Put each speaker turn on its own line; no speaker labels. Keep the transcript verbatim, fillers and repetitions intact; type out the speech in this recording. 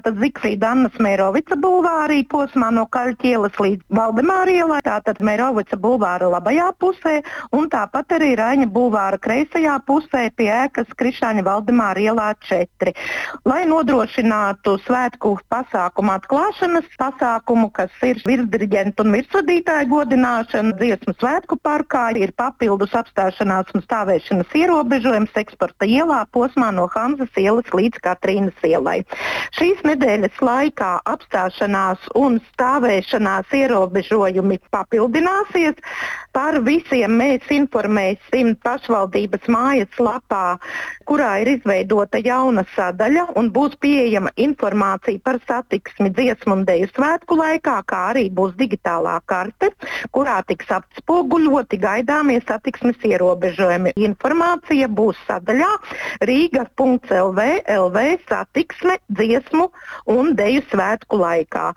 Tad Zigfrīda Annas Meirovica bulvārī posmā no Kaļķa ielas līdz Valdemāra ielai, tātad Meirovica bulvāra labajā pusē, un tāpat arī Raņa bulvāra kreisajā pusē pie ēkas Krišāņa Valdemāra ielā četri. Lai nodrošinātu svētku pasākumu atklāšanas pasākumu, kas ir virsdiriģentu un virsvadītāju godināšana Dziesmu svētku parkā, ir papildus apstāšanās un stāvēšanas ierobežojums Eksporta ielā posmā no Hanzas ielas līdz Katrīnas ielai. Šīs nedēļas laikā apstāšanās un stāvēšanās ierobežojumi papildināsies. Par visiem mēs informēsim pašvaldības mājas lapā, kurā ir izveidota jauna sadaļa un būs pieejama informācija par satiksmi Dziesmu un Deju svētku laikā, kā arī būs digitālā karte, kurā tiks atspoguļoti gaidāmie satiksmes ierobežojumi. Informācija būs sadaļā rīga punkts el vē el vē satiksme Dziesmu un Deju svētku laikā.